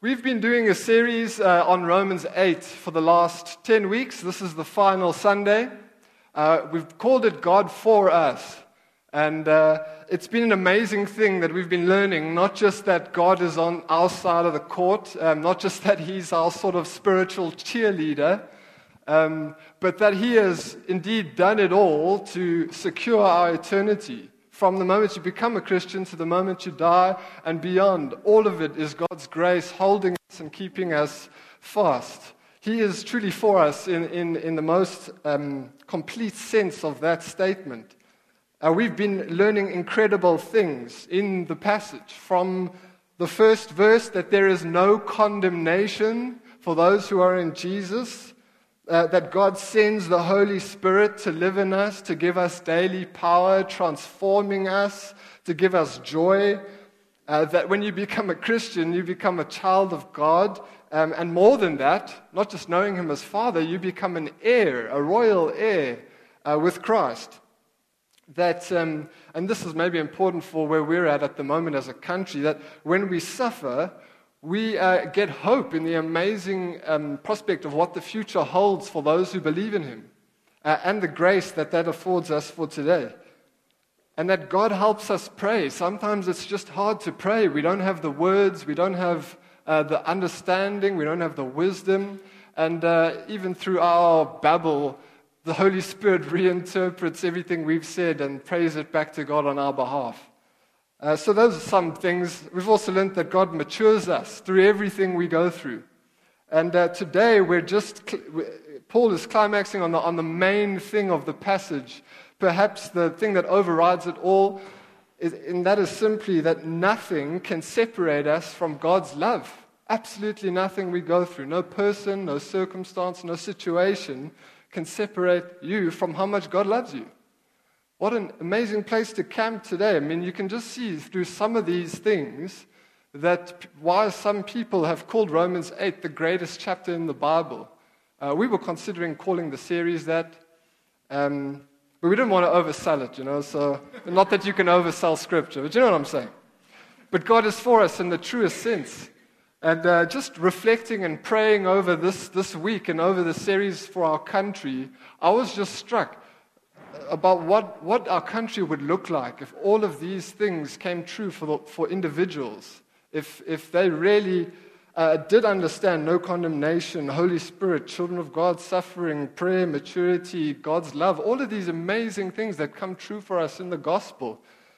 We've been doing a series on Romans 8 for the last 10 weeks. This is the final Sunday. We've called it God for Us. And it's been an amazing thing that we've been learning, not just that God is on our side of the court, not just that He's our sort of spiritual cheerleader, but that He has indeed done it all to secure our eternity. From the moment you become a Christian to the moment you die and beyond, all of it is God's grace holding us and keeping us fast. He is truly for us in the most complete sense of that statement. We've been learning incredible things in the passage. From the first verse, that there is no condemnation for those who are in Jesus, that God sends the Holy Spirit to live in us, to give us daily power, transforming us, to give us joy. That when you become a Christian, you become a child of God. And more than that, not just knowing Him as Father, you become an heir, a royal heir with Christ. That, and this is maybe important for where we're at the moment as a country, that when we suffer, we get hope in the amazing prospect of what the future holds for those who believe in Him, and the grace that affords us for today. And that God helps us pray. Sometimes it's just hard to pray. We don't have the words, we don't have the understanding, we don't have the wisdom, and even through our babble, the Holy Spirit reinterprets everything we've said and prays it back to God on our behalf. So those are some things. We've also learned that God matures us through everything we go through. And today Paul is climaxing on the main thing of the passage, perhaps the thing that overrides it all, and that is simply that nothing can separate us from God's love. Absolutely nothing we go through. No person, no circumstance, no situation can separate you from how much God loves you. What an amazing place to camp today. I mean, you can just see through some of these things that why some people have called Romans 8 the greatest chapter in the Bible. We were considering calling the series that, but we didn't want to oversell it, so not that you can oversell Scripture, but you know what I'm saying. But God is for us in the truest sense. And just reflecting and praying over this week and over the series for our country, I was just struck about what our country would look like if all of these things came true for individuals. If they really did understand no condemnation, Holy Spirit, children of God, suffering, prayer, maturity, God's love, all of these amazing things that come true for us in the gospel.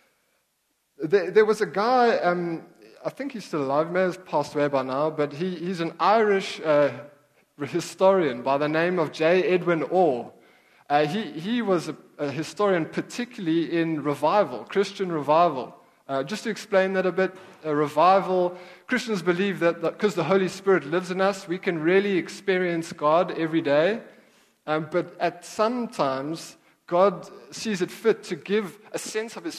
There was a guy, I think he's still alive, may have passed away by now, but he's an Irish historian by the name of J. Edwin Orr. He was a historian particularly in revival, Christian revival. Just to explain that a bit, revival, Christians believe that because the Holy Spirit lives in us, we can really experience God every day. But at some times, God sees it fit to give a sense of His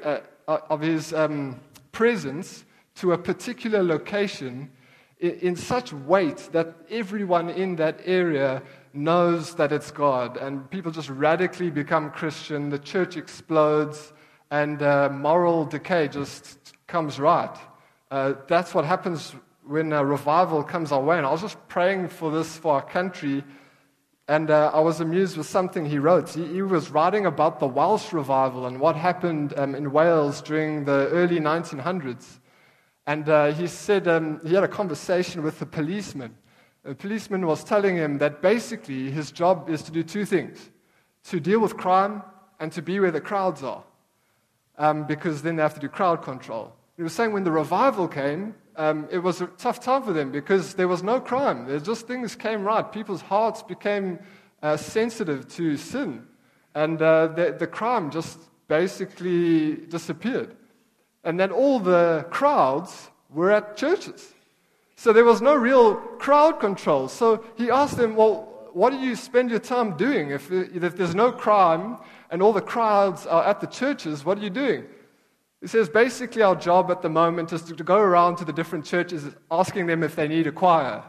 presence to a particular location in such weight that everyone in that area knows that it's God, and people just radically become Christian, the church explodes, and moral decay just comes right. That's what happens when a revival comes our way, and I was just praying for this for our country, and I was amused with something he wrote. He was writing about the Welsh revival and what happened in Wales during the early 1900s. And he said he had a conversation with a policeman. The policeman was telling him that basically his job is to do two things: to deal with crime and to be where the crowds are, because then they have to do crowd control. He was saying when the revival came, it was a tough time for them because there was no crime. There's just things came right. People's hearts became sensitive to sin, and the crime just basically disappeared. And then all the crowds were at churches. So there was no real crowd control. So he asked them, well, what do you spend your time doing? If there's no crime and all the crowds are at the churches, what are you doing? He says, basically our job at the moment is to go around to the different churches asking them if they need a choir.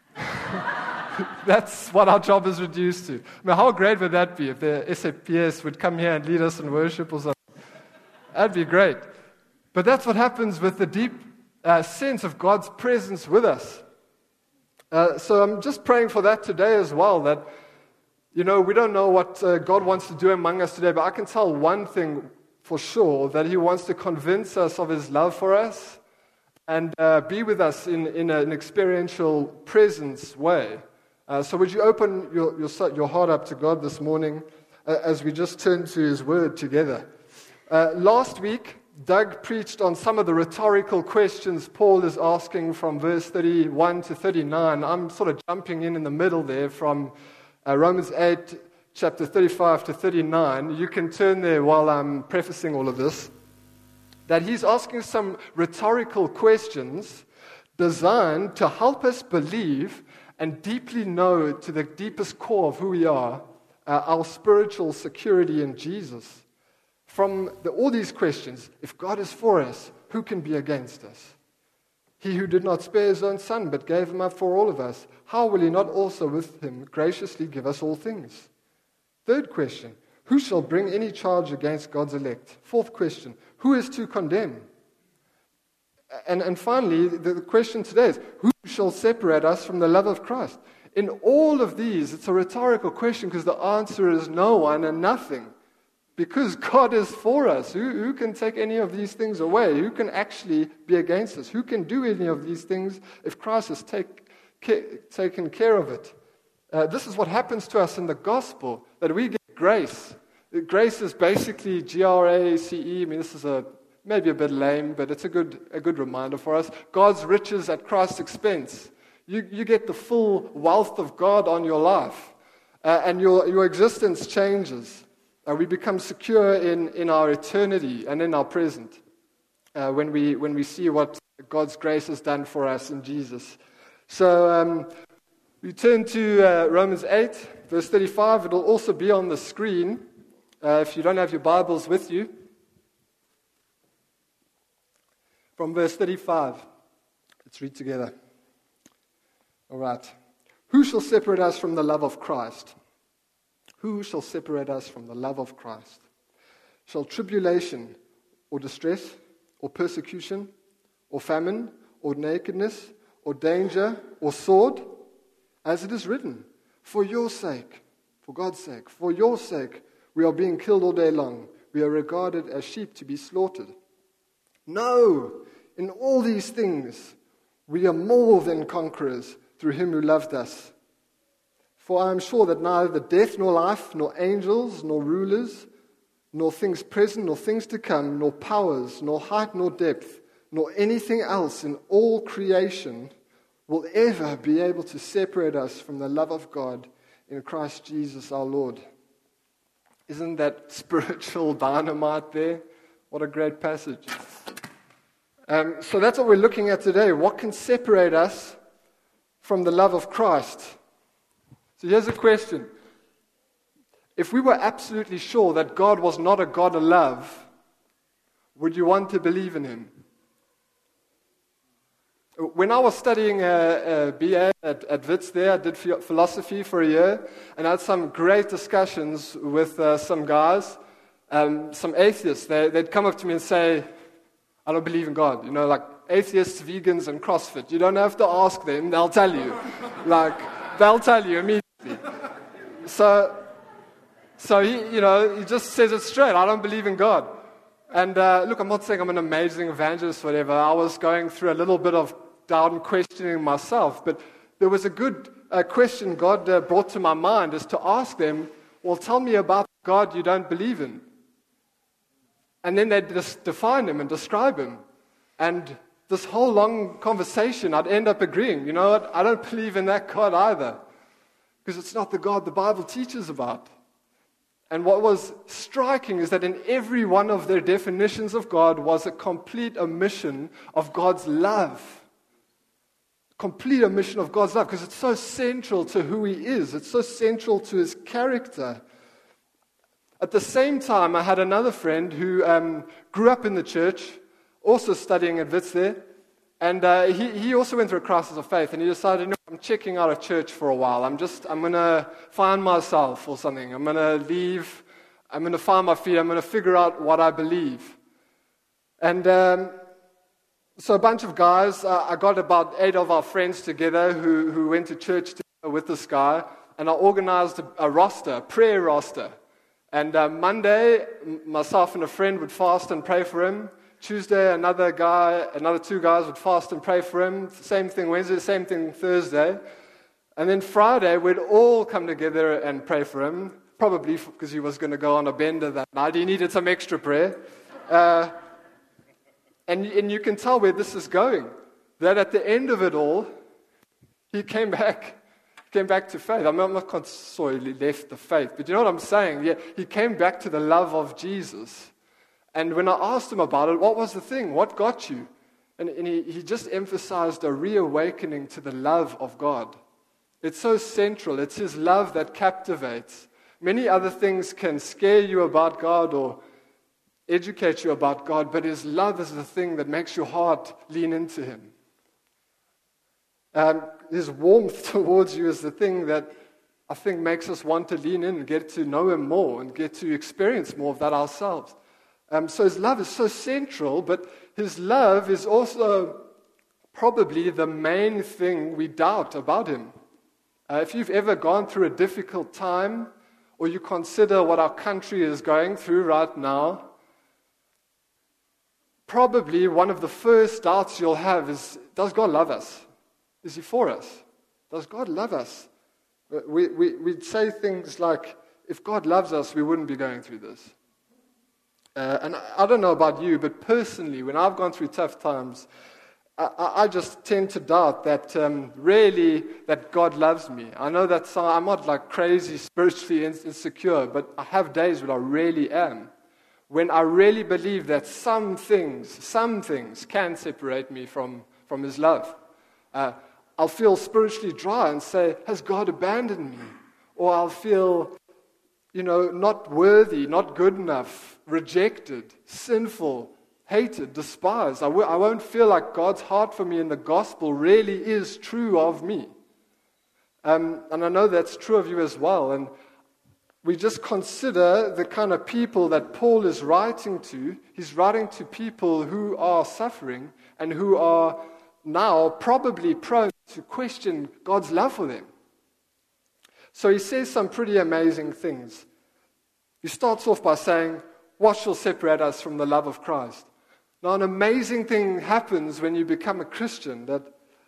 That's what our job is reduced to. I mean, how great would that be if the SAPS would come here and lead us in worship or something? That'd be great. But that's what happens with the deep sense of God's presence with us. So I'm just praying for that today as well, that, we don't know what God wants to do among us today, but I can tell one thing for sure, that He wants to convince us of His love for us and be with us in an experiential presence way. So would you open your heart up to God this morning as we just turn to His Word together? Last week, Doug preached on some of the rhetorical questions Paul is asking from verse 31 to 39. I'm sort of jumping in the middle there from Romans 8, chapter 35 to 39. You can turn there while I'm prefacing all of this. That he's asking some rhetorical questions designed to help us believe and deeply know to the deepest core of who we are, our spiritual security in Jesus. From all these questions, if God is for us, who can be against us? He who did not spare His own Son, but gave Him up for all of us, how will He not also with Him graciously give us all things? Third question, who shall bring any charge against God's elect? Fourth question, who is to condemn? And finally, the question today is, who shall separate us from the love of Christ? In all of these, it's a rhetorical question because the answer is no one and nothing. Because God is for us. Who can take any of these things away? Who can actually be against us? Who can do any of these things if Christ has taken care of it? This is what happens to us in the gospel, that we get grace. Grace is basically grace. I mean, this is maybe a bit lame, but it's a good reminder for us. God's riches at Christ's expense. You get the full wealth of God on your life, and your existence changes. We become secure in our eternity and in our present when we see what God's grace has done for us in Jesus. So we turn to Romans 8, verse 35. It'll also be on the screen if you don't have your Bibles with you. From verse 35. Let's read together. All right. Who shall separate us from the love of Christ? Who shall separate us from the love of Christ? Shall tribulation or distress or persecution or famine or nakedness or danger or sword? As it is written, for your sake, for God's sake, for your sake, we are being killed all day long. We are regarded as sheep to be slaughtered. No, in all these things, we are more than conquerors through Him who loved us. For I am sure that neither death nor life, nor angels, nor rulers, nor things present, nor things to come, nor powers, nor height, nor depth, nor anything else in all creation will ever be able to separate us from the love of God in Christ Jesus our Lord. Isn't that spiritual dynamite there? What a great passage. So that's what we're looking at today. What can separate us from the love of Christ? So here's a question. If we were absolutely sure that God was not a God of love, would you want to believe in Him? When I was studying BA at Wits there, I did philosophy for a year, and I had some great discussions with some guys, some atheists. They'd come up to me and say, I don't believe in God. You know, like atheists, vegans, and CrossFit. You don't have to ask them, they'll tell you. They'll tell you immediately. So he just says it straight. I don't believe in God. And look, I'm not saying I'm an amazing evangelist or whatever. I was going through a little bit of doubt and questioning myself. But there was a good question God brought to my mind is to ask them, well, tell me about God you don't believe in. And then they'd just define Him and describe Him. And this whole long conversation, I'd end up agreeing, you know what, I don't believe in that God either. Because it's not the God the Bible teaches about. And what was striking is that in every one of their definitions of God was a complete omission of God's love. Complete omission of God's love, because it's so central to who He is. It's so central to His character. At the same time, I had another friend who grew up in the church, also studying at Wits there, and he also went through a crisis of faith, and he decided, I'm checking out of church for a while. I'm going to find myself or something. I'm going to leave. I'm going to find my feet. I'm going to figure out what I believe. And So a bunch of guys, I got about 8 of our friends together who went to church together with this guy, and I organized a roster, a prayer roster. And Monday, myself and a friend would fast and pray for him. Tuesday, another 2 guys would fast and pray for him. Same thing Wednesday, same thing Thursday. And then Friday, we'd all come together and pray for him, probably because he was going to go on a bender that night. He needed some extra prayer. And you can tell where this is going. That at the end of it all, he came back to faith. I'm not necessarily left the faith, but you know what I'm saying? Yeah, he came back to the love of Jesus. And when I asked him about it, what was the thing? What got you? And he just emphasized a reawakening to the love of God. It's so central. It's his love that captivates. Many other things can scare you about God or educate you about God, but his love is the thing that makes your heart lean into him. His warmth towards you is the thing that I think makes us want to lean in and get to know him more and get to experience more of that ourselves. So his love is so central, but his love is also probably the main thing we doubt about him. If you've ever gone through a difficult time, or you consider what our country is going through right now, probably one of the first doubts you'll have is, does God love us? Is he for us? Does God love us? We'd say things like, if God loves us, we wouldn't be going through this. And I don't know about you, but personally, when I've gone through tough times, I just tend to doubt that really that God loves me. I know that I'm not like crazy spiritually insecure, but I have days when I really am. When I really believe that some things can separate me from his love. I'll feel spiritually dry and say, has God abandoned me? Or I'll feel, not worthy, not good enough, rejected, sinful, hated, despised. I won't feel like God's heart for me in the gospel really is true of me. And I know that's true of you as well. And we just consider the kind of people that Paul is writing to. He's writing to people who are suffering and who are now probably prone to question God's love for them. So he says some pretty amazing things. He starts off by saying, what shall separate us from the love of Christ? Now, an amazing thing happens when you become a Christian, that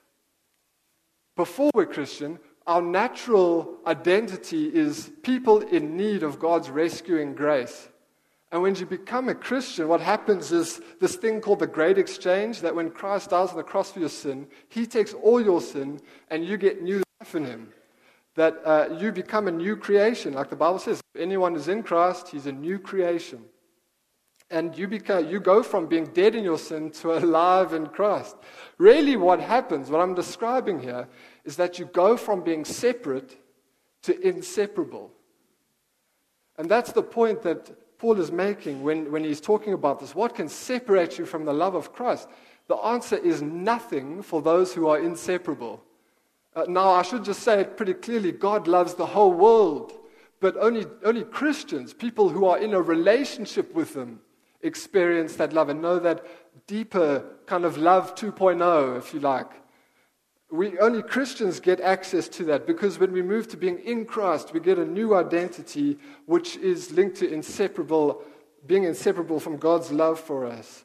before we're Christian, our natural identity is people in need of God's rescuing grace. And when you become a Christian, what happens is this thing called the great exchange, that when Christ dies on the cross for your sin, he takes all your sin and you get new life in him. That you become a new creation. Like the Bible says, if anyone is in Christ, he's a new creation. And you go from being dead in your sin to alive in Christ. Really what happens, what I'm describing here, is that you go from being separate to inseparable. And that's the point that Paul is making when he's talking about this. What can separate you from the love of Christ? The answer is nothing for those who are inseparable. Now, I should just say it pretty clearly. God loves the whole world. But only Christians, people who are in a relationship with him, experience that love and know that deeper kind of love 2.0, if you like. Only Christians get access to that, because when we move to being in Christ, we get a new identity which is linked to being inseparable from God's love for us.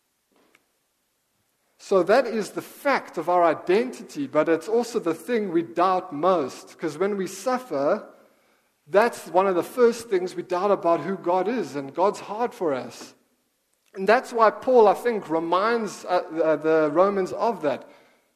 So that is the fact of our identity, but it's also the thing we doubt most, because when we suffer, that's one of the first things we doubt about who God is and God's heart for us. And that's why Paul, I think, reminds the Romans of that.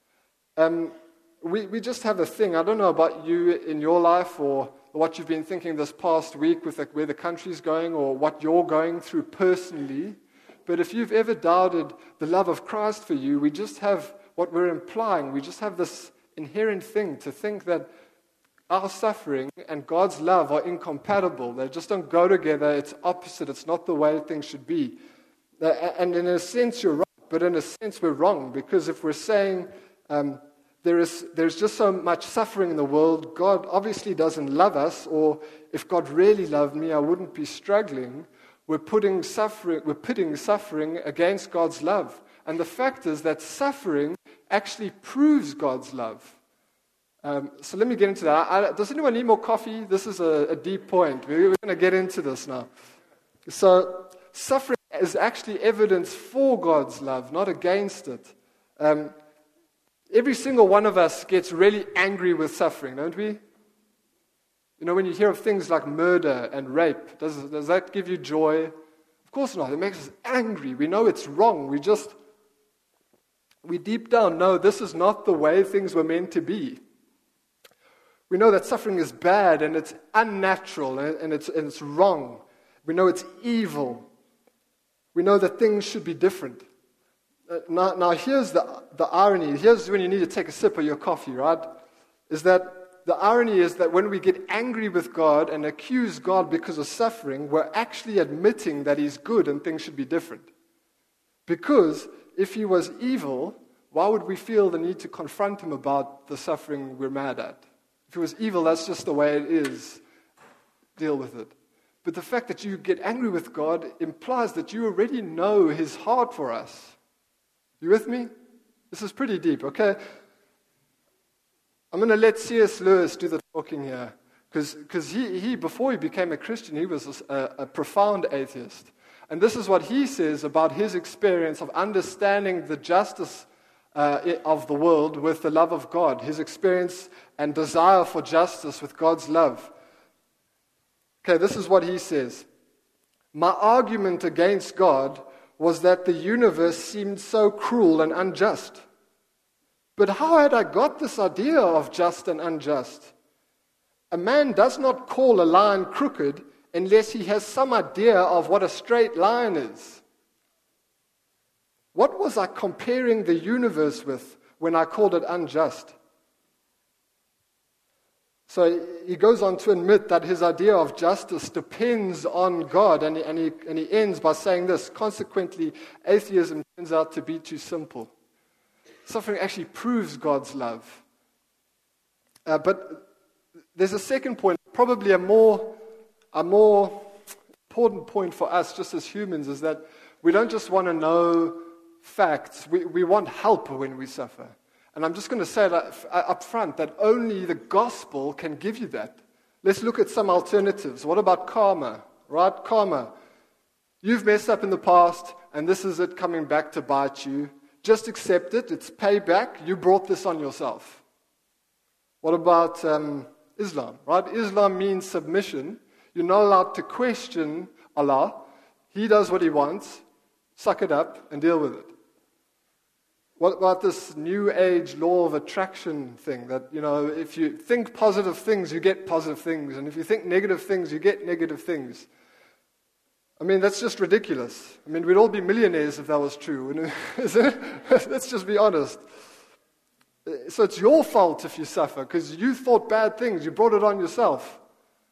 We just have a thing. I don't know about you in your life or what you've been thinking this past week with where the country's going or what you're going through personally. But if you've ever doubted the love of Christ for you, we just have what we're implying. We just have this inherent thing to think that our suffering and God's love are incompatible. They just don't go together. It's opposite. It's not the way things should be. And in a sense, you're right. But in a sense, we're wrong. Because if we're saying there's just so much suffering in the world, God obviously doesn't love us, or if God really loved me, I wouldn't be struggling. We're pitting suffering against God's love. And the fact is that suffering actually proves God's love. So let me get into that. Does anyone need more coffee? This is a deep point. We're going to get into this now. So suffering is actually evidence for God's love, not against it. Every single one of us gets really angry with suffering, don't we? You know, when you hear of things like murder and rape, does that give you joy? Of course not. It makes us angry. We know it's wrong. We deep down know this is not the way things were meant to be. We know that suffering is bad and it's unnatural and it's wrong. We know it's evil. We know that things should be different. Now here's the irony. Here's when you need to take a sip of your coffee, right? Is that the irony is that when we get angry with God and accuse God because of suffering, we're actually admitting that He's good and things should be different. Because if He was evil, why would we feel the need to confront Him about the suffering we're mad at? If He was evil, that's just the way it is. Deal with it. But the fact that you get angry with God implies that you already know His heart for us. You with me? This is pretty deep, okay? I'm going to let C.S. Lewis do the talking here. Because he, before he became a Christian, he was a profound atheist. And this is what he says about his experience of understanding the justice of the world with the love of God. His experience and desire for justice with God's love. Okay, this is what he says. My argument against God was that the universe seemed so cruel and unjust. But how had I got this idea of just and unjust? A man does not call a line crooked unless he has some idea of what a straight line is. What was I comparing the universe with when I called it unjust? So he goes on to admit that his idea of justice depends on God, and he ends by saying this: consequently, atheism turns out to be too simple. Suffering actually proves God's love. But there's a second point, probably a more important point for us just as humans, is that we don't just want to know facts. We want help when we suffer. And I'm just going to say that up front, that only the gospel can give you that. Let's look at some alternatives. What about karma? Right? Karma. You've messed up in the past, and this is it coming back to bite you. Just accept it. It's payback. You brought this on yourself. What about Islam? Right? Islam means submission. You're not allowed to question Allah. He does what He wants. Suck it up and deal with it. What about this new age law of attraction thing? That, you know, if you think positive things, you get positive things. And if you think negative things, you get negative things. I mean, that's just ridiculous. I mean, we'd all be millionaires if that was true. Let's just be honest. So it's your fault if you suffer, because you thought bad things. You brought it on yourself.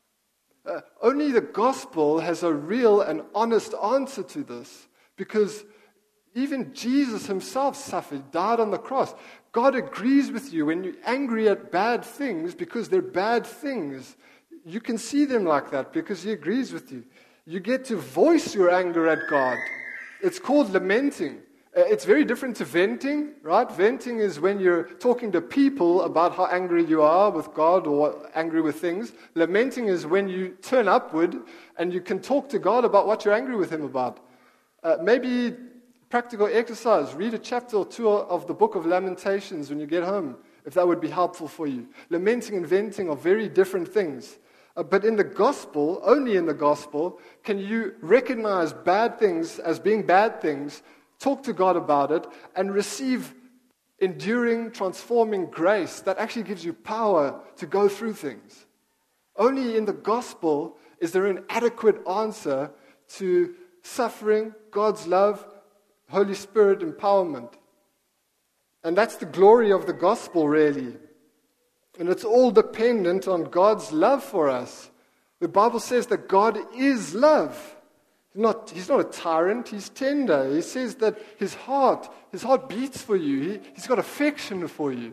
Only the gospel has a real and honest answer to this, because even Jesus Himself suffered, died on the cross. God agrees with you when you're angry at bad things because they're bad things. You can see them like that because He agrees with you. You get to voice your anger at God. It's called lamenting. It's very different to venting, right? Venting is when you're talking to people about how angry you are with God or angry with things. Lamenting is when you turn upward and you can talk to God about what you're angry with Him about. Maybe practical exercise. Read a chapter or two of the book of Lamentations when you get home, if that would be helpful for you. Lamenting and venting are very different things. But in the gospel, only in the gospel, can you recognize bad things as being bad things, talk to God about it, and receive enduring, transforming grace that actually gives you power to go through things. Only in the gospel is there an adequate answer to suffering, God's love, Holy Spirit empowerment. And that's the glory of the gospel, really. And it's all dependent on God's love for us. The Bible says that God is love. He's not a tyrant, He's tender. He says that His heart beats for you. He's got affection for you.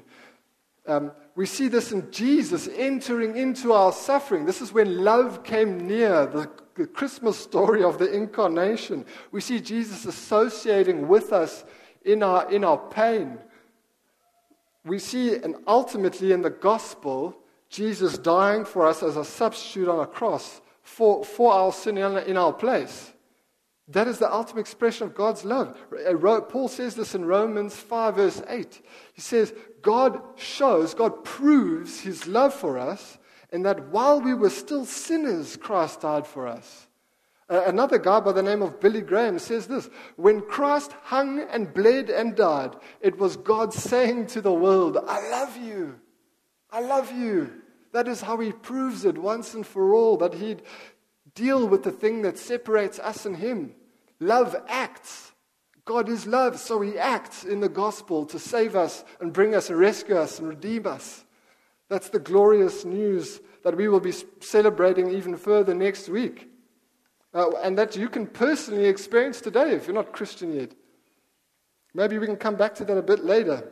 We see this in Jesus entering into our suffering. This is when love came near, the Christmas story of the incarnation. We see Jesus associating with us in our pain. We see, and ultimately in the gospel, Jesus dying for us as a substitute on a cross for our sin in our place. That is the ultimate expression of God's love. Paul says this in Romans 5 verse 8. He says, God proves his love for us, and that while we were still sinners, Christ died for us. Another guy by the name of Billy Graham says this: when Christ hung and bled and died, it was God saying to the world, I love you. I love you. That is how he proves it once and for all, that he'd deal with the thing that separates us and him. Love acts. God is love, so he acts in the gospel to save us and bring us and rescue us and redeem us. That's the glorious news that we will be celebrating even further next week. And that you can personally experience today if you're not Christian yet. Maybe we can come back to that a bit later.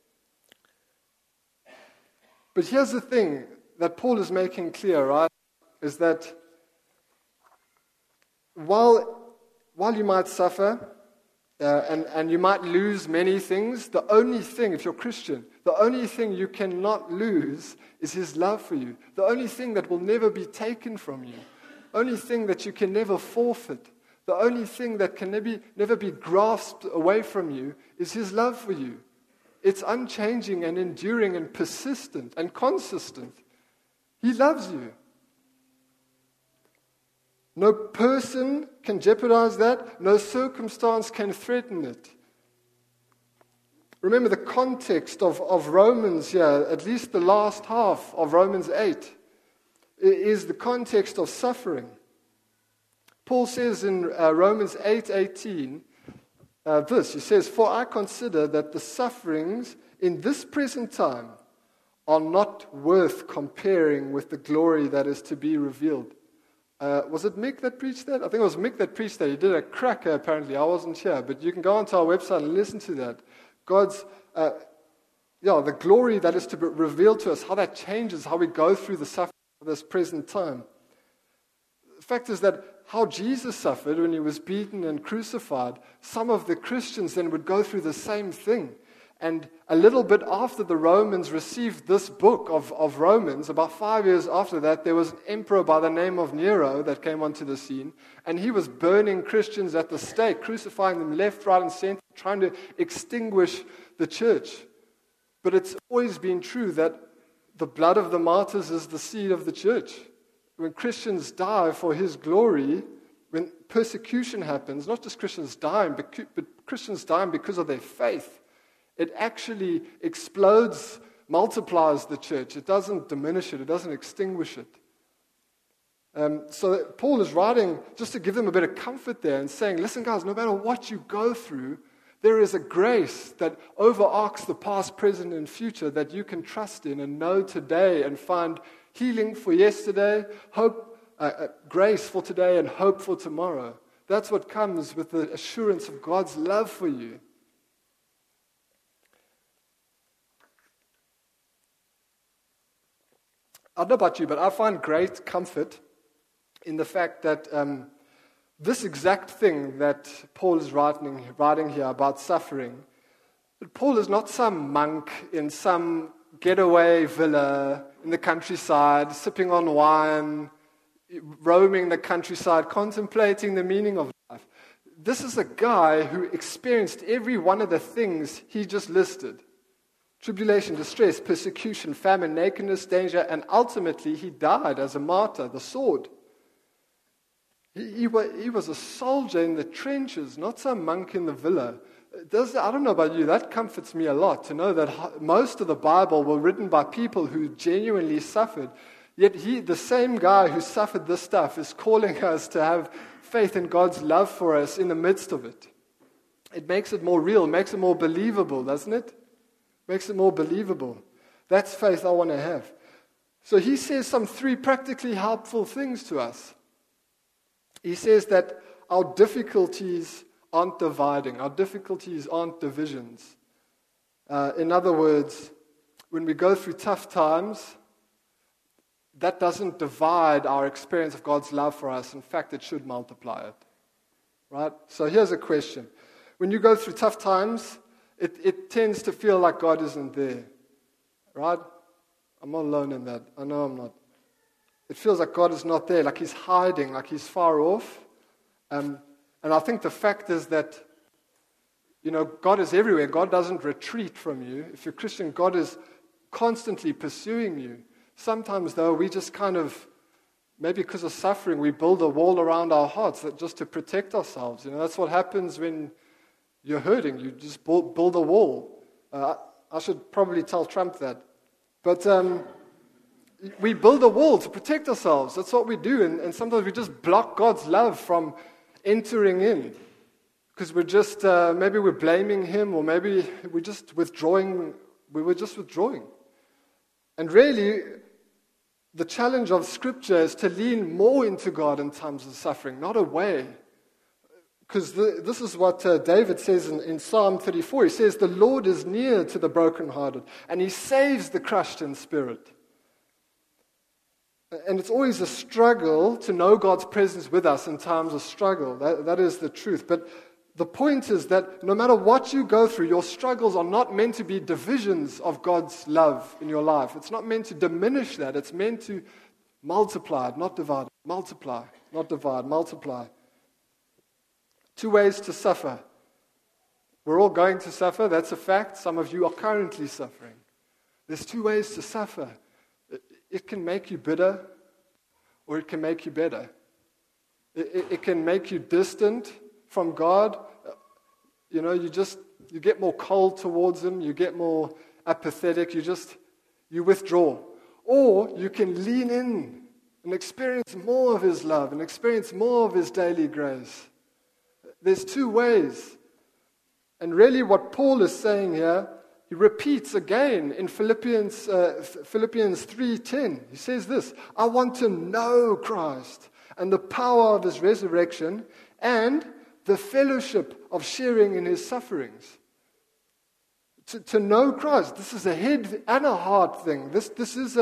But here's the thing that Paul is making clear, right? Is that while you might suffer and you might lose many things, the only thing, if you're Christian, the only thing you cannot lose is his love for you. The only thing that will never be taken from you. Only thing that you can never forfeit, the only thing that can never be grasped away from you is his love for you. It's unchanging and enduring and persistent and consistent. He loves you. No person can jeopardize that. No circumstance can threaten it. Remember the context of Romans here, at least the last half of Romans 8. Is the context of suffering. Paul says in Romans 8:18 this, he says, for I consider that the sufferings in this present time are not worth comparing with the glory that is to be revealed. Was it Mick that preached that? I think it was Mick that preached that. He did a cracker apparently. I wasn't here, but you can go onto our website and listen to that. God's the glory that is to be revealed to us, how that changes, how we go through the suffering this present time. The fact is that how Jesus suffered when he was beaten and crucified, some of the Christians then would go through the same thing. And a little bit after the Romans received this book of Romans, about 5 years after that, there was an emperor by the name of Nero that came onto the scene, and he was burning Christians at the stake, crucifying them left, right, and center, trying to extinguish the church. But it's always been true that the blood of the martyrs is the seed of the church. When Christians die for his glory, when persecution happens, not just Christians dying, but Christians dying because of their faith, it actually explodes, multiplies the church. It doesn't diminish it. It doesn't extinguish it. So Paul is writing just to give them a bit of comfort there and saying, listen guys, no matter what you go through, there is a grace that overarches the past, present, and future that you can trust in and know today and find healing for yesterday, hope, grace for today, and hope for tomorrow. That's what comes with the assurance of God's love for you. I don't know about you, but I find great comfort in the fact that this exact thing that Paul is writing here about suffering, that Paul is not some monk in some getaway villa in the countryside, sipping on wine, roaming the countryside, contemplating the meaning of life. This is a guy who experienced every one of the things he just listed. Tribulation, distress, persecution, famine, nakedness, danger, and ultimately he died as a martyr, the sword. He was a soldier in the trenches, not some monk in the villa. I don't know about you, that comforts me a lot to know that most of the Bible were written by people who genuinely suffered. Yet the same guy who suffered this stuff is calling us to have faith in God's love for us in the midst of it. It makes it more real, makes it more believable, doesn't it? Makes it more believable. That's faith I want to have. So he says some 3 practically helpful things to us. He says that our difficulties aren't dividing. Our difficulties aren't divisions. In other words, when we go through tough times, that doesn't divide our experience of God's love for us. In fact, it should multiply it. Right? So here's a question. When you go through tough times, it tends to feel like God isn't there. Right? I'm not alone in that. I know I'm not. It feels like God is not there, like He's hiding, like He's far off. And I think the fact is that, God is everywhere. God doesn't retreat from you. If you're a Christian, God is constantly pursuing you. Sometimes, though, we just kind of, maybe because of suffering, we build a wall around our hearts just to protect ourselves. That's what happens when you're hurting. You just build a wall. I should probably tell Trump that. But we build a wall to protect ourselves. That's what we do. And sometimes we just block God's love from entering in. Because we're just, maybe we're blaming Him, or maybe we're just withdrawing. We were just withdrawing. And really, the challenge of Scripture is to lean more into God in times of suffering, not away. Because this is what David says in Psalm 34. He says, "The Lord is near to the brokenhearted, and He saves the crushed in spirit." And it's always a struggle to know God's presence with us in times of struggle. That is the truth. But the point is that no matter what you go through, your struggles are not meant to be divisions of God's love in your life. It's not meant to diminish that. It's meant to multiply it, not divide it. Multiply, not divide, multiply. 2 ways to suffer. We're all going to suffer, that's a fact. Some of you are currently suffering. There's 2 ways to suffer. It can make you bitter, or it can make you better. It can make you distant from God. You get more cold towards Him, you get more apathetic, you withdraw. Or you can lean in and experience more of His love and experience more of His daily grace. There's 2 ways. And really what Paul is saying here, he repeats again in Philippians 3:10. He says this, "I want to know Christ and the power of His resurrection and the fellowship of sharing in His sufferings." To know Christ, this is a head and a heart thing. This is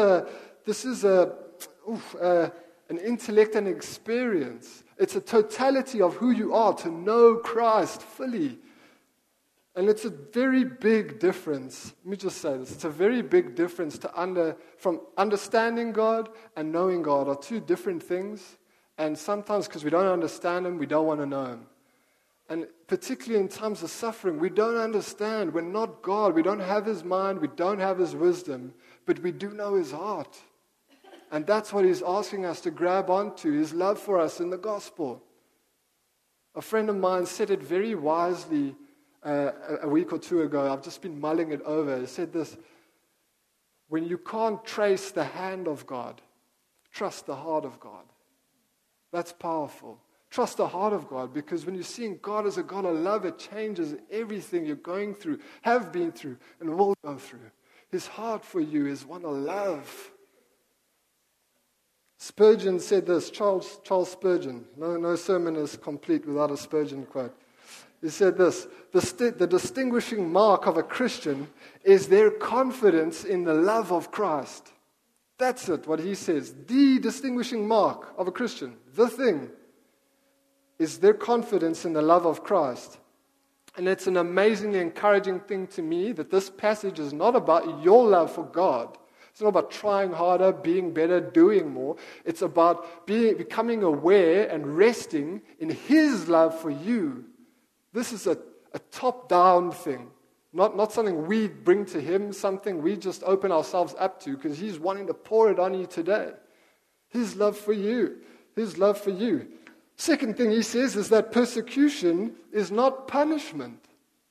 an intellect and experience. It's a totality of who you are, to know Christ fully. And it's a very big difference. Let me just say this. It's a very big difference from understanding God and knowing God are 2 different things. And sometimes because we don't understand Him, we don't want to know Him. And particularly in times of suffering, we don't understand. We're not God. We don't have His mind. We don't have His wisdom. But we do know His heart. And that's what He's asking us to grab onto, His love for us in the gospel. A friend of mine said it very wisely a week or 2 ago. I've just been mulling it over. He said this, "When you can't trace the hand of God, trust the heart of God." That's powerful. Trust the heart of God, because when you're seeing God as a God of love, it changes everything you're going through, have been through, and will go through. His heart for you is one of love. Spurgeon said this, Charles Spurgeon. No sermon is complete without a Spurgeon quote. He said this, the distinguishing mark of a Christian is their confidence in the love of Christ. That's it, what he says. The distinguishing mark of a Christian, the thing, is their confidence in the love of Christ. And it's an amazingly encouraging thing to me that this passage is not about your love for God. It's not about trying harder, being better, doing more. It's about becoming aware and resting in His love for you. This is a top-down thing. Not something we bring to Him, something we just open ourselves up to because He's wanting to pour it on you today. His love for you. His love for you. Second thing he says is that persecution is not punishment.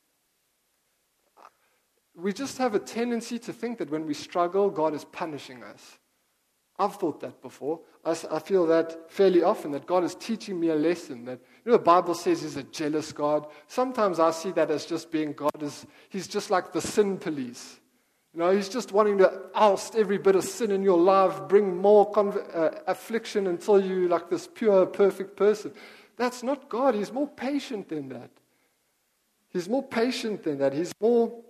We just have a tendency to think that when we struggle, God is punishing us. I've thought that before. I feel that fairly often, that God is teaching me a lesson. That the Bible says He's a jealous God. Sometimes I see that as just being He's just like the sin police. He's just wanting to oust every bit of sin in your life, bring more affliction until you're like this pure, perfect person. That's not God. He's more patient than that. He's more patient than that. He's more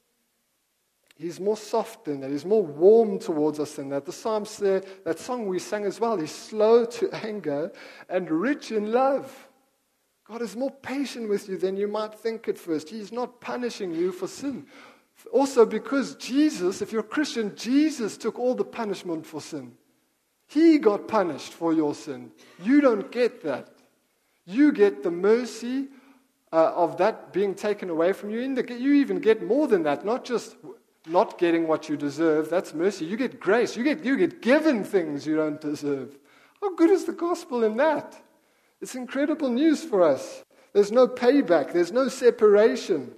soft than that. He's more warm towards us than that. The Psalms there, that song we sang as well, He's slow to anger and rich in love. God is more patient with you than you might think at first. He's not punishing you for sin. Also, because Jesus, if you're a Christian, Jesus took all the punishment for sin. He got punished for your sin. You don't get that. You get the mercy of that being taken away from you. You even get more than that, not just not getting what you deserve. That's mercy. You get grace. You get given things you don't deserve. How good is the gospel in that? It's incredible news for us. There's no payback. There's no separation.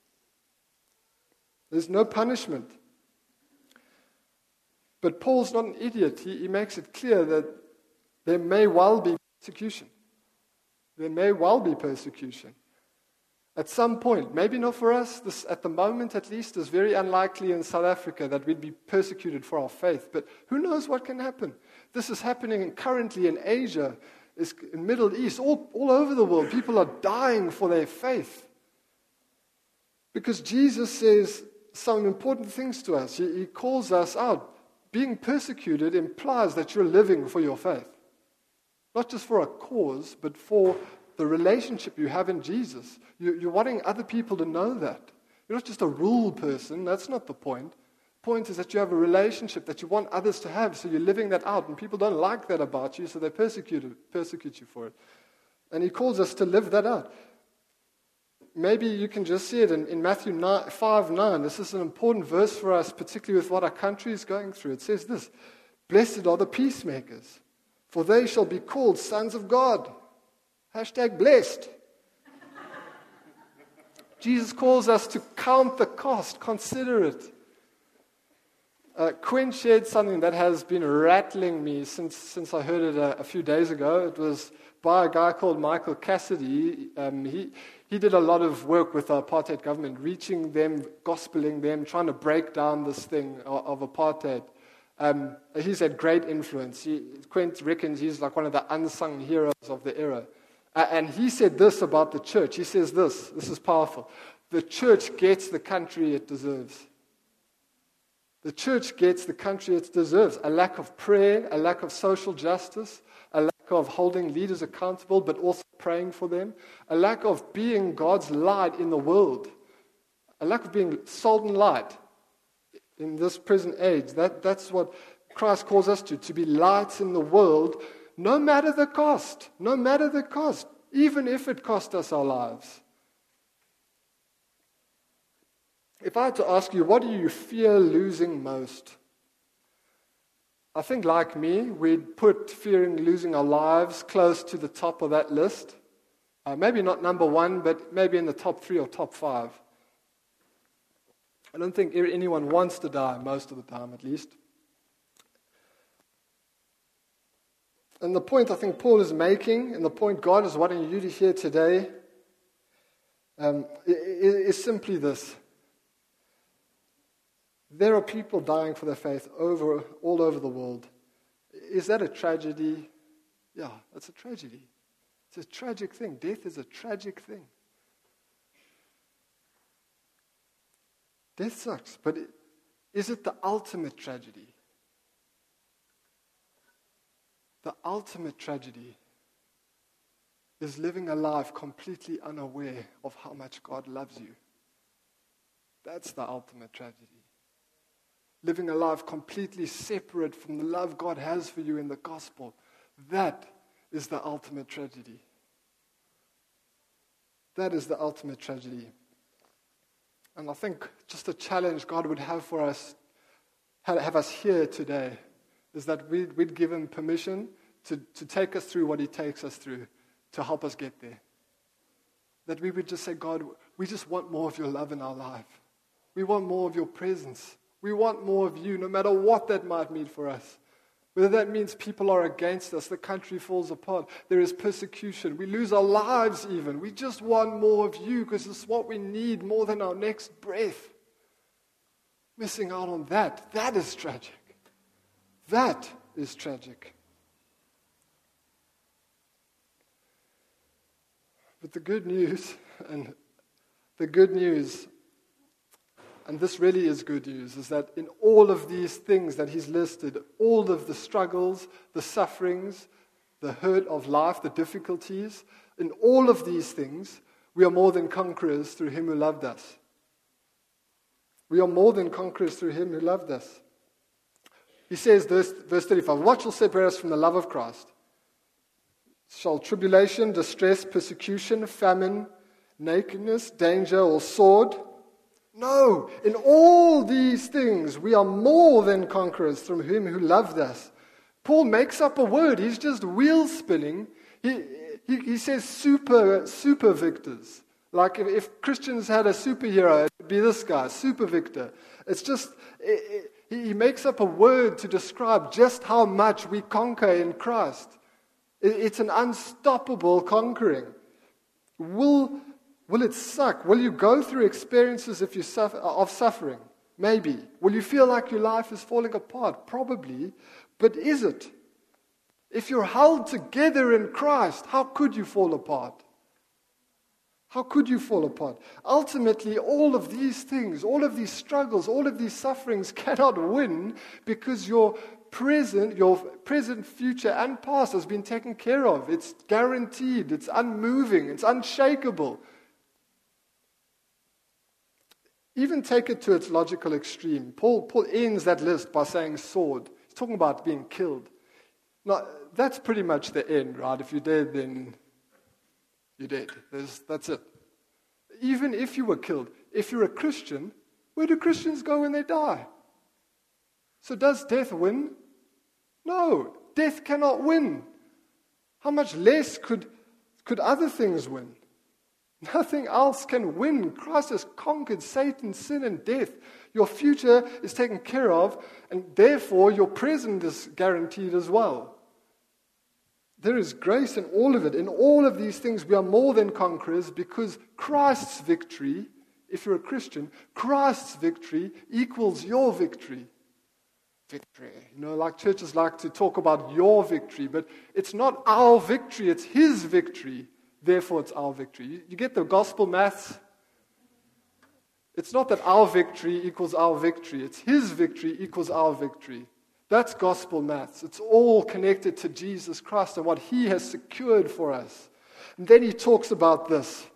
There's no punishment. But Paul's not an idiot. He makes it clear that there may well be persecution. There may well be persecution. At some point, maybe not for us, this, at the moment at least, is very unlikely in South Africa that we'd be persecuted for our faith. But who knows what can happen? This is happening currently in Asia, in Middle East, all over the world. People are dying for their faith. Because Jesus says some important things to us. He calls us out. Being persecuted implies that you're living for your faith. Not just for a cause, but for the relationship you have in Jesus. You're wanting other people to know that. You're not just a rule person. That's not the point. The point is that you have a relationship that you want others to have, so you're living that out. And people don't like that about you, so they persecute you for it. And he calls us to live that out. Maybe you can just see it in Matthew 5:9. This is an important verse for us, particularly with what our country is going through. It says this: "Blessed are the peacemakers, for they shall be called sons of God." #blessed. Jesus calls us to count the cost, consider it. Quinn shared something that has been rattling me since I heard it a few days ago. It was by a guy called Michael Cassidy. He did a lot of work with the apartheid government, reaching them, gospeling them, trying to break down this thing of apartheid. He's had great influence. Quinn reckons he's like one of the unsung heroes of the era. And he said this about the church. He says this is powerful. The church gets the country it deserves. The church gets the country it deserves. A lack of prayer, a lack of social justice, a lack of holding leaders accountable, but also praying for them, a lack of being God's light in the world, a lack of being salt and light in this present age. That's what Christ calls us to be lights in the world, no matter the cost, even if it cost us our lives. If I had to ask you, what do you fear losing most? I think, like me, we'd put fearing losing our lives close to the top of that list. Maybe not number one, but maybe in the top 3 or top 5. I don't think anyone wants to die, most of the time at least. And the point I think Paul is making, and the point God is wanting you to hear today, is simply this. There are people dying for their faith all over the world. Is that a tragedy? Yeah, that's a tragedy. It's a tragic thing. Death is a tragic thing. Death sucks, but is it the ultimate tragedy? The ultimate tragedy is living a life completely unaware of how much God loves you. That's the ultimate tragedy. Living a life completely separate from the love God has for you in the gospel. That is the ultimate tragedy. That is the ultimate tragedy. And I think just a challenge God would have for us, have us here today, is that we'd give him permission to take us through what he takes us through to help us get there. That we would just say, God, we just want more of your love in our life. We want more of your presence. We want more of you, no matter what that might mean for us. Whether that means people are against us, the country falls apart, there is persecution, we lose our lives even. We just want more of you because it's what we need more than our next breath. Missing out on that is tragic. That is tragic. But the good news, and this really is good news, is that in all of these things that he's listed, all of the struggles, the sufferings, the hurt of life, the difficulties, In all of these things, we are more than conquerors through him who loved us. We are more than conquerors through him who loved us. He says, verse 35, what shall separate us from the love of Christ? Shall tribulation, distress, persecution, famine, nakedness, danger, or sword? No, in all these things we are more than conquerors through him who loved us. Paul makes up a word. He's just wheel spinning. He says super victors. Like if Christians had a superhero, it would be this guy, super victor. It's just, he makes up a word to describe just how much we conquer in Christ. It's an unstoppable conquering. Will it suck? Will you go through experiences of suffering? Maybe. Will you feel like your life is falling apart? Probably. But is it? If you're held together in Christ, how could you fall apart? How could you fall apart? Ultimately, all of these things, all of these struggles, all of these sufferings cannot win because your present, future, and past has been taken care of. It's guaranteed. It's unmoving. It's unshakable. Even take it to its logical extreme. Paul ends that list by saying sword. He's talking about being killed. Now, that's pretty much the end, right? If you're dead, then you're dead. That's it. Even if you were killed, if you're a Christian, where do Christians go when they die? So does death win? No, death cannot win. How much less could other things win? Nothing else can win. Christ has conquered Satan, sin, and death. Your future is taken care of, and therefore your present is guaranteed as well. There is grace in all of it. In all of these things, we are more than conquerors because Christ's victory, if you're a Christian, Christ's victory equals your victory. Victory. Like churches like to talk about your victory, but it's not our victory, it's his victory. Therefore, it's our victory. You get the gospel maths? It's not that our victory equals our victory. It's his victory equals our victory. That's gospel maths. It's all connected to Jesus Christ and what he has secured for us. And then he talks about this.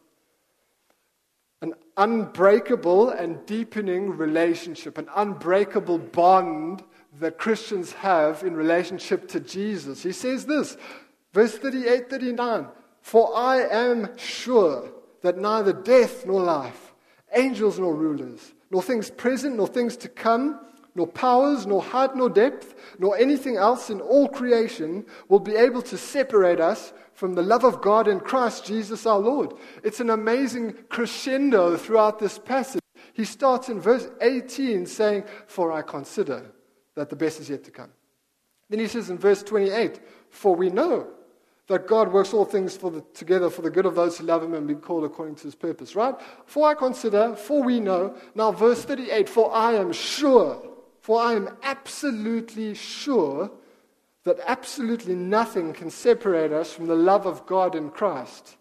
An unbreakable and deepening relationship, an unbreakable bond that Christians have in relationship to Jesus. He says this, verse 38, 39, for I am sure that neither death nor life, angels nor rulers, nor things present nor things to come, nor powers, nor height, nor depth, nor anything else in all creation will be able to separate us from the love of God in Christ Jesus our Lord. It's an amazing crescendo throughout this passage. He starts in verse 18 saying, for I consider that the best is yet to come. Then he says in verse 28, for we know that God works all things together for the good of those who love him and be called according to his purpose, right? For I consider, for we know. Now verse 38, for I am sure, for I am absolutely sure that absolutely nothing can separate us from the love of God in Christ.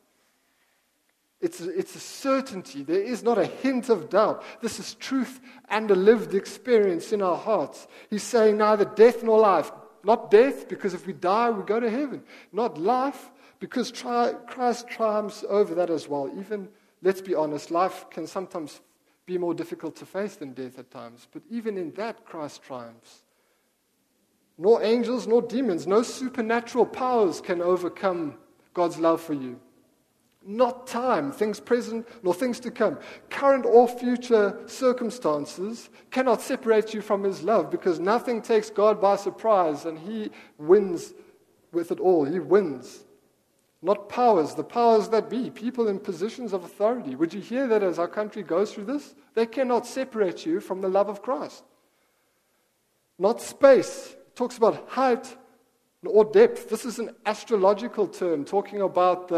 It's a certainty. There is not a hint of doubt. This is truth and a lived experience in our hearts. He's saying neither death nor life. Not death, because if we die, we go to heaven. Not life, because Christ triumphs over that as well. Even, let's be honest, life can sometimes be more difficult to face than death at times. But even in that, Christ triumphs. Nor angels, nor demons, no supernatural powers can overcome God's love for you. Not time, things present, nor things to come. Current or future circumstances cannot separate you from his love because nothing takes God by surprise and he wins with it all. He wins. Not powers, the powers that be, people in positions of authority. Would you hear that as our country goes through this? They cannot separate you from the love of Christ. Not space. It talks about height or depth. This is an astrological term talking about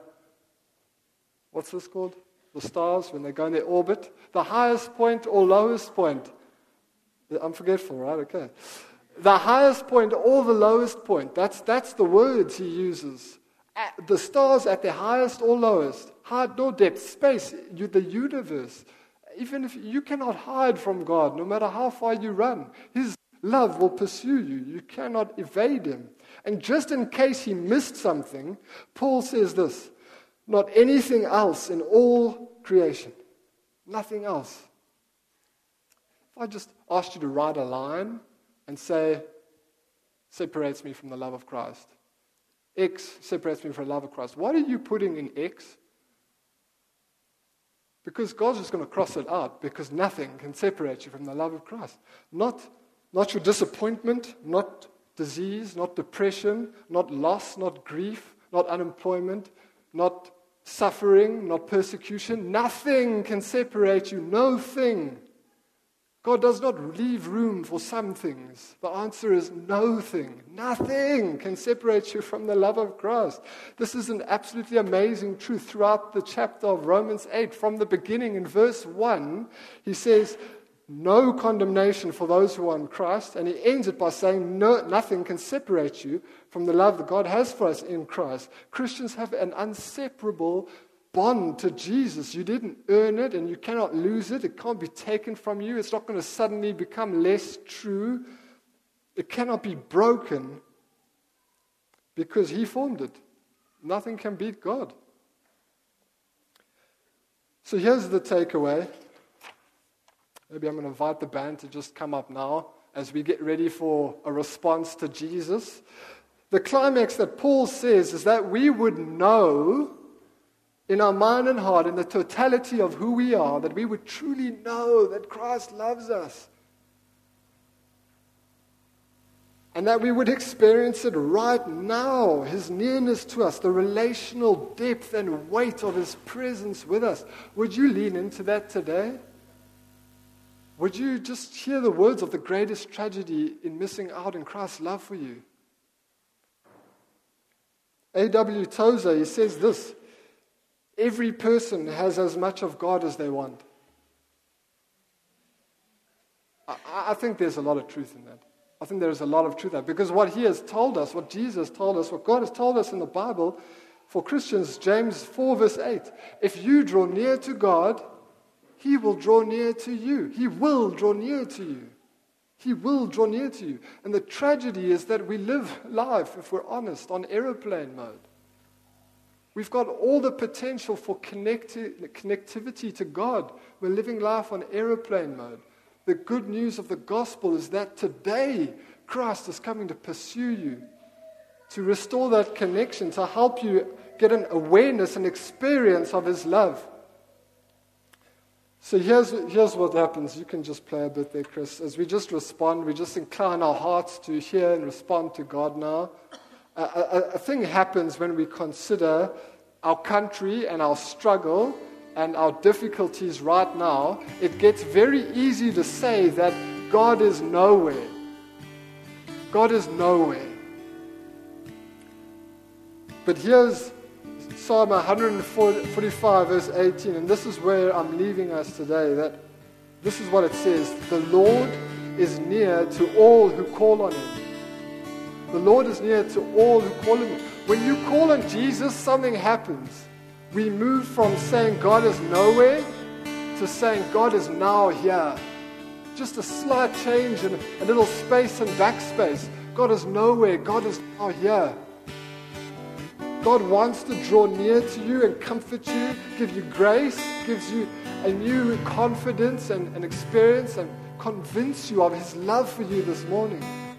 what's this called? The stars, when they go in their orbit. The highest point or lowest point. I'm forgetful, right? Okay. The highest point or the lowest point. That's the words he uses. The stars at their highest or lowest. Height nor depth. Space. The universe. Even if you cannot hide from God, no matter how far you run. His love will pursue you. You cannot evade him. And just in case he missed something, Paul says this. Not anything else in all creation. Nothing else. If I just asked you to write a line and say, separates me from the love of Christ. X separates me from the love of Christ. What are you putting in X? Because God's just going to cross it out, because nothing can separate you from the love of Christ. Not your disappointment, not disease, not depression, not loss, not grief, not unemployment, not suffering, not persecution. Nothing can separate you. No thing. God does not leave room for some things. The answer is no thing. Nothing can separate you from the love of Christ. This is an absolutely amazing truth throughout the chapter of Romans 8. From the beginning, in verse 1, he says, no condemnation for those who are in Christ. And he ends it by saying, nothing can separate you from the love that God has for us in Christ. Christians have an inseparable bond to Jesus. You didn't earn it, and you cannot lose it. It can't be taken from you. It's not going to suddenly become less true. It cannot be broken because he formed it. Nothing can beat God. So here's the takeaway. Maybe I'm going to invite the band to just come up now as we get ready for a response to Jesus. The climax that Paul says is that we would know in our mind and heart, in the totality of who we are, that we would truly know that Christ loves us. And that we would experience it right now, his nearness to us, the relational depth and weight of his presence with us. Would you lean into that today? Would you just hear the words of the greatest tragedy in missing out on Christ's love for you? A.W. Tozer, he says this: every person has as much of God as they want. I think there's a lot of truth in that. I think there's a lot of truth in that. Because what he has told us, what Jesus told us, what God has told us in the Bible, for Christians, James 4 verse 8, if you draw near to God, he will draw near to you. He will draw near to you. He will draw near to you. And the tragedy is that we live life, if we're honest, on aeroplane mode. We've got all the potential for connectivity to God. We're living life on aeroplane mode. The good news of the gospel is that today Christ is coming to pursue you, to restore that connection, to help you get an awareness and experience of his love. So here's what happens. You can just play a bit there, Chris. As we just respond, we just incline our hearts to hear and respond to God now. A thing happens when we consider our country and our struggle and our difficulties right now. It gets very easy to say that God is nowhere. God is nowhere. But here's Psalm 145 verse 18, and this is where I'm leaving us today. That this is what it says: the Lord is near to all who call on him. The Lord is near to all who call him. When you call on Jesus, something happens. We move from saying God is nowhere to saying God is now here. Just a slight change in a little space and backspace. God is nowhere. God is now here. God wants to draw near to you and comfort you, give you grace, gives you a new confidence and experience, and convince you of his love for you this morning.